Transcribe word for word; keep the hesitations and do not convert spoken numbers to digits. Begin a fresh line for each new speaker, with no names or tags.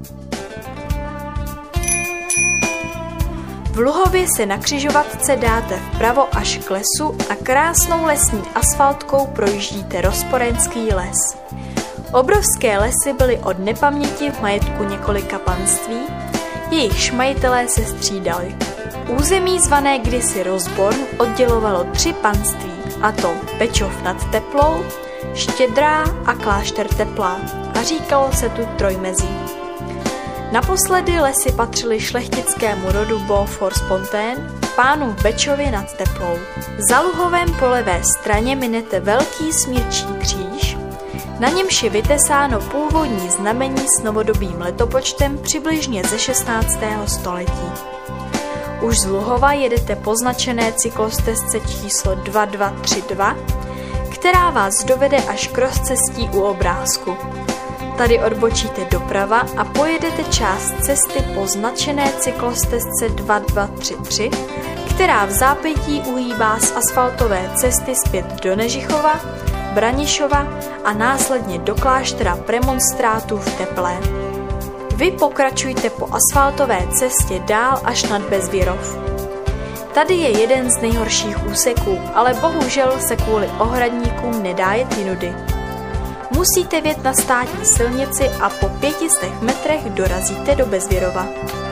V Luhově se na křižovatce dáte vpravo až k lesu a krásnou lesní asfaltkou projíždíte Rozporenský les. Obrovské lesy byly od nepaměti v majetku několika panství, jejichž majitelé se střídali. Území zvané kdysi Rozborn oddělovalo tři panství, a to Bečov nad Teplou, Štědrá a Klášter Teplá, a říkalo se tu Trojmezí. Naposledy lesy patřily šlechtickému rodu Beaufort-Spontaine, pánů v Bečově nad Teplou. Za Luhovem po levé straně minete velký smírčí kříž, na němž je vytesáno původní znamení s novodobým letopočtem přibližně ze šestnáctého století. Už z Luhova jedete po značené cyklostezce číslo dva dva tři dva, která vás dovede až k rozcestí u Obrázku. Tady odbočíte doprava a pojedete část cesty po značené cyklostezce dva dva tři tři, která v zápětí uhýbá z asfaltové cesty zpět do Nežichova, Branišova a následně do kláštera premonstrátů v Teplé. Vy pokračujte po asfaltové cestě dál až nad Bezvěrov. Tady je jeden z nejhorších úseků, ale bohužel se kvůli ohradníkům nedá jet jinudy. Musíte vjet na státní silnici a po pěti stech metrech dorazíte do Bezvěrova.